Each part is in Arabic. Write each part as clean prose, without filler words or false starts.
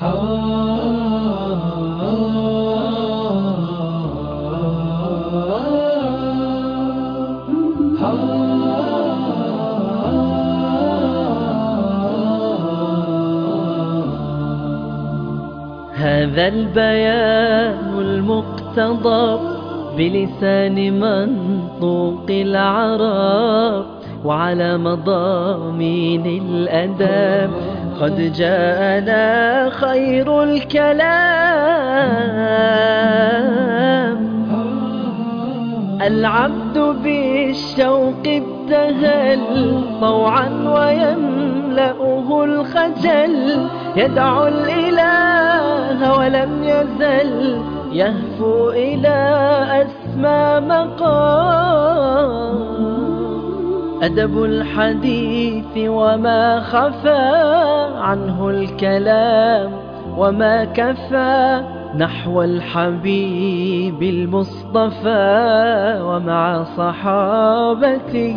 هذا البيان المقتضب بلسان منطوق العرب وعلى مضامين الأدب قد جاءنا خير الكلام. العبد بالشوق ابتهل طوعا ويملأه الخجل، يدعو الإله ولم يزل يهفو إلى أسمى مقام. أدب الحديث وما خفى عنه الكلام وما كفى نحو الحبيب المصطفى ومع صحابته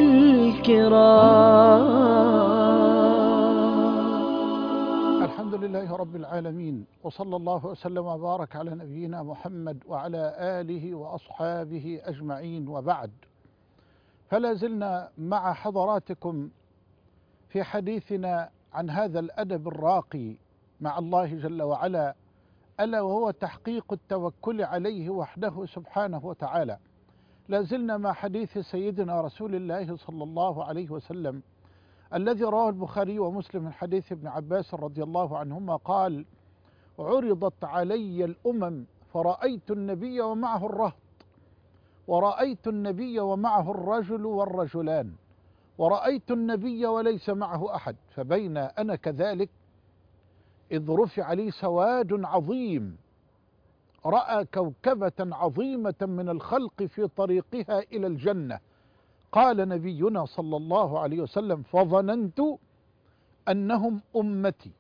الكرام. الحمد لله رب العالمين، وصلى الله وسلم وبارك على نبينا محمد وعلى آله وأصحابه أجمعين، وبعد. فلا زلنا مع حضراتكم في حديثنا عن هذا الأدب الراقي مع الله جل وعلا، ألا وهو تحقيق التوكل عليه وحده سبحانه وتعالى. لا زلنا مع حديث سيدنا رسول الله صلى الله عليه وسلم الذي رواه البخاري ومسلم من حديث ابن عباس رضي الله عنهما قال: عرضت علي الأمم فرأيت النبي ومعه الرهط، ورأيت النبي ومعه الرجل والرجلان، ورأيت النبي وليس معه أحد، فبين أنا كذلك إذ رفع لي سواد عظيم، رأى كوكبة عظيمة من الخلق في طريقها إلى الجنة. قال نبينا صلى الله عليه وسلم: فظننت أنهم أمتي،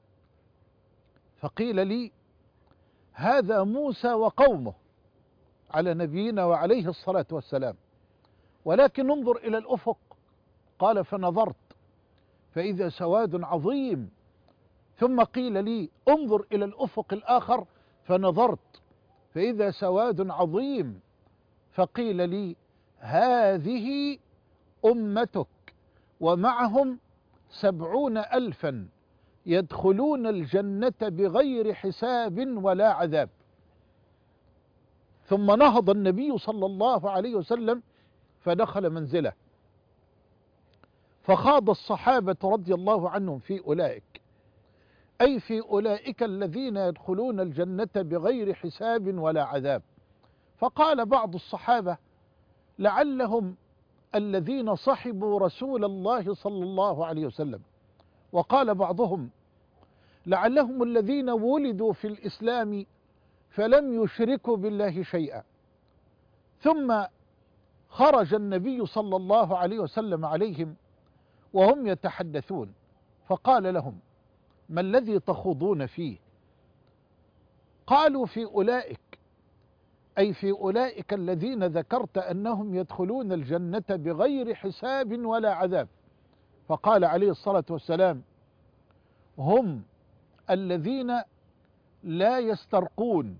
فقيل لي: هذا موسى وقومه على نبينا وعليه الصلاة والسلام، ولكن انظر إلى الأفق. قال: فنظرت فإذا سواد عظيم. ثم قيل لي: انظر إلى الأفق الآخر، فنظرت فإذا سواد عظيم. فقيل لي: هذه أمتك ومعهم 70,000 يدخلون الجنة بغير حساب ولا عذاب. ثم نهض النبي صلى الله عليه وسلم فدخل منزله، فخاض الصحابة رضي الله عنهم في أولئك، أي في أولئك الذين يدخلون الجنة بغير حساب ولا عذاب. فقال بعض الصحابة: لعلهم الذين صحبوا رسول الله صلى الله عليه وسلم. وقال بعضهم: لعلهم الذين ولدوا في الإسلام فلم يشركوا بالله شيئا. ثم خرج النبي صلى الله عليه وسلم عليهم وهم يتحدثون، فقال لهم: ما الذي تخوضون فيه؟ قالوا: في أولئك، أي في أولئك الذين ذكرت أنهم يدخلون الجنة بغير حساب ولا عذاب. فقال عليه الصلاة والسلام: هم الذين لا يسترقون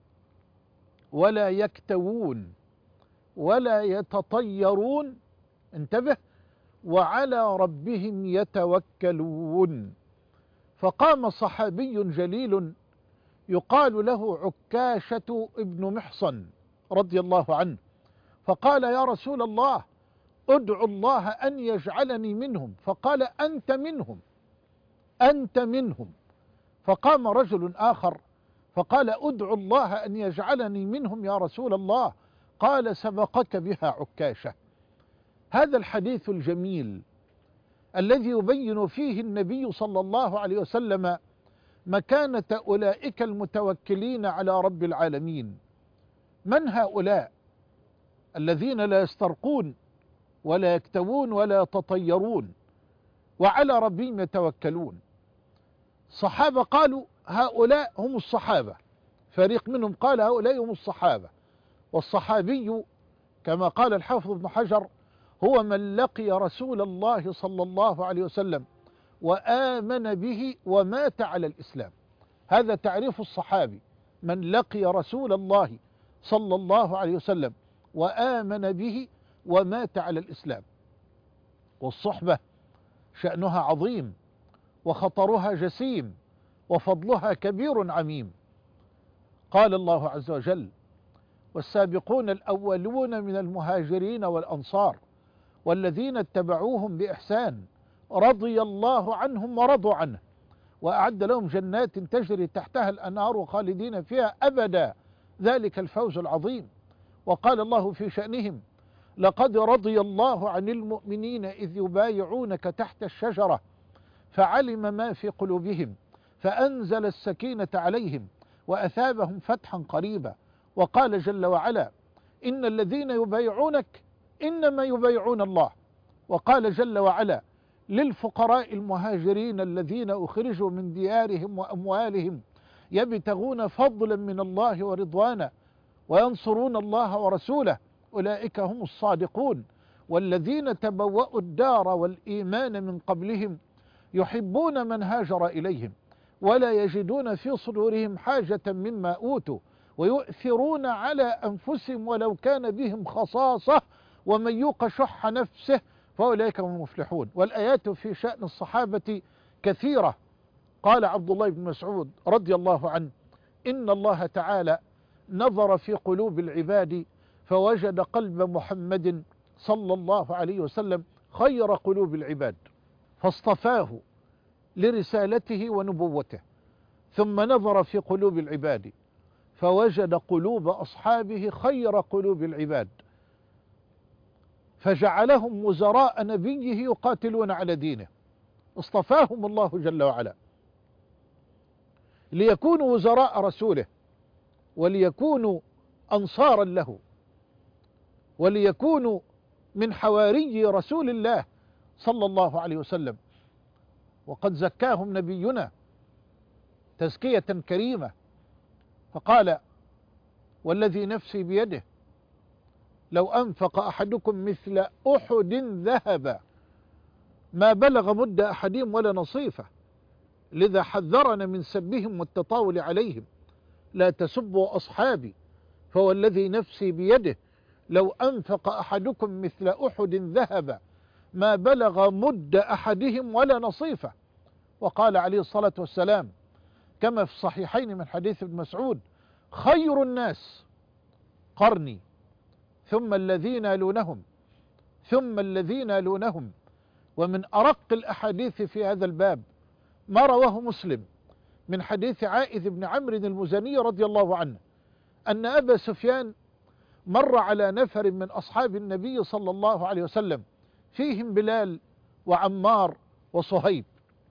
ولا يكتوون ولا يتطيرون، انتبه، وعلى ربهم يتوكلون. فقام صحابي جليل يقال له عكاشة ابن محصن رضي الله عنه، فقال: يا رسول الله، ادعو الله أن يجعلني منهم. فقال: أنت منهم، أنت منهم. فقام رجل آخر فقال: ادعو الله أن يجعلني منهم يا رسول الله. قال: سبقك بها عكاشة. هذا الحديث الجميل الذي يبين فيه النبي صلى الله عليه وسلم مكانة أولئك المتوكلين على رب العالمين. من هؤلاء الذين لا يسترقون ولا يكتوون ولا يتطيرون وعلى ربهم يتوكلون؟ الصحابة قالوا: هؤلاء هم الصحابة. فريق منهم قال: هؤلاء هم الصحابة. والصحابي كما قال الحافظ ابن حجر هو من لقي رسول الله صلى الله عليه وسلم وآمن به ومات على الإسلام. هذا تعريف الصحابي: من لقي رسول الله صلى الله عليه وسلم وآمن به ومات على الإسلام. والصحبة شأنها عظيم وخطرها جسيم وفضلها كبير عميم. قال الله عز وجل: والسابقون الأولون من المهاجرين والأنصار والذين اتبعوهم بإحسان رضي الله عنهم ورضوا عنه وأعد لهم جنات تجري تحتها الأنهار خالدين فيها أبدا ذلك الفوز العظيم. وقال الله في شأنهم: لقد رضي الله عن المؤمنين إذ يبايعونك تحت الشجرة فعلم ما في قلوبهم فأنزل السكينة عليهم وأثابهم فتحا قريبا. وقال جل وعلا: إن الذين يبايعونك إنما يبايعون الله. وقال جل وعلا: للفقراء المهاجرين الذين أخرجوا من ديارهم وأموالهم يبتغون فضلا من الله ورضوانا وينصرون الله ورسوله أولئك هم الصادقون والذين تبوأوا الدار والإيمان من قبلهم يحبون من هاجر إليهم ولا يجدون في صدورهم حاجة مما أوتوا ويؤثرون على أنفسهم ولو كان بهم خصاصة ومن يوق شح نفسه فأولئك هم المفلحون. والآيات في شأن الصحابة كثيرة. قال عبد الله بن مسعود رضي الله عنه: إن الله تعالى نظر في قلوب العباد فوجد قلب محمد صلى الله عليه وسلم خير قلوب العباد فاصطفاه لرسالته ونبوته، ثم نظر في قلوب العباد فوجد قلوب أصحابه خير قلوب العباد فجعلهم وزراء نبيه يقاتلون على دينه. اصطفاهم الله جل وعلا ليكونوا وزراء رسوله وليكونوا أنصارا له وليكونوا من حواري رسول الله صلى الله عليه وسلم. وقد زكاهم نبينا تزكية كريمة فقال: والذي نفسي بيده لو أنفق أحدكم مثل أحد ذهبا ما بلغ مد أحدهم ولا نصيفه، لذا حذرنا من سبهم والتطاول عليهم. لا تسبوا أصحابي فوالذي نفسي بيده لو أنفق أحدكم مثل أحد ذهبا ما بلغ مد أحدهم ولا نصيفه. وقال عليه الصلاة والسلام كما في الصحيحين من حديث ابن مسعود: خير الناس قرني ثم الذين يلونهم ثم الذين يلونهم. ومن أرق الأحاديث في هذا الباب ما رواه مسلم من حديث عائذ بن عمرو المزني رضي الله عنه أن أبا سفيان مر على نفر من أصحاب النبي صلى الله عليه وسلم فيهم بلال وعمار وصهيب،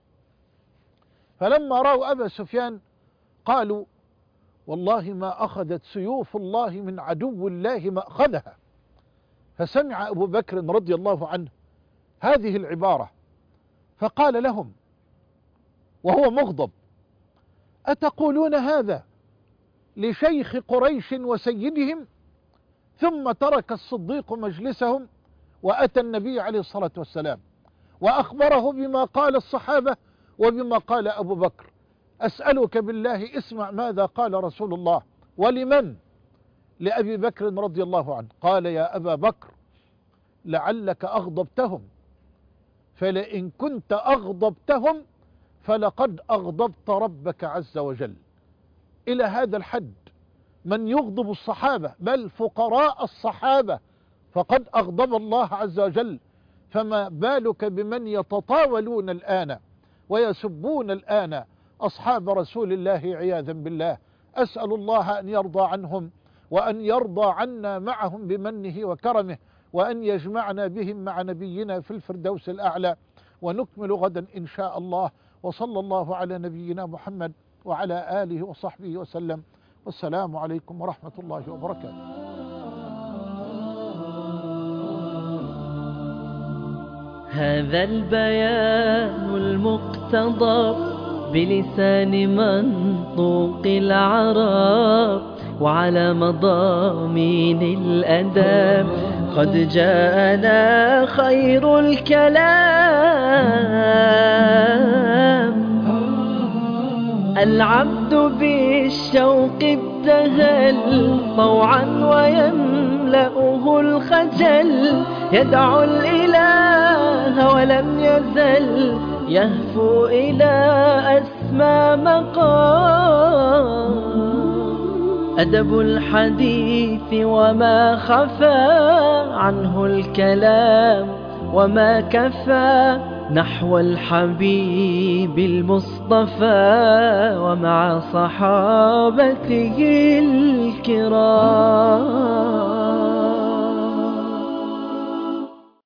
فلما رأوا أبا سفيان قالوا: والله ما أخذت سيوف الله من عدو الله ما أخذها. فسمع أبو بكر رضي الله عنه هذه العبارة فقال لهم وهو مغضب: أتقولون هذا لشيخ قريش وسيدهم؟ ثم ترك الصديق مجلسهم وأتى النبي عليه الصلاة والسلام وأخبره بما قال الصحابة وبما قال أبو بكر. أسألك بالله اسمع ماذا قال رسول الله. ولمن؟ لأبي بكر رضي الله عنه. قال: يا أبا بكر لعلك أغضبتهم، فلئن كنت أغضبتهم فلقد أغضبت ربك عز وجل. إلى هذا الحد من يغضب الصحابة بل فقراء الصحابة فقد أغضب الله عز وجل، فما بالك بمن يتطاولون الآن ويسبون الآن أصحاب رسول الله عياذا بالله. أسأل الله أن يرضى عنهم وأن يرضى عنا معهم بمنه وكرمه، وأن يجمعنا بهم مع نبينا في الفردوس الأعلى. ونكمل غدا إن شاء الله. وصلى الله على نبينا محمد وعلى آله وصحبه وسلم. والسلام عليكم ورحمة الله وبركاته. هذا البيان المقتضى بلسان منطوق العرب وعلى مضامين الأدب قد جاءنا خير الكلام. العبد بالشوق ابتهل طوعا ويملأه الخجل، يدعو الإله ولم يزل يهفو إلى أسمى مقام. أدب الحديث وما خفى عنه الكلام وما كفى، نحو الحبيب المصطفى ومع صحابته الكرام.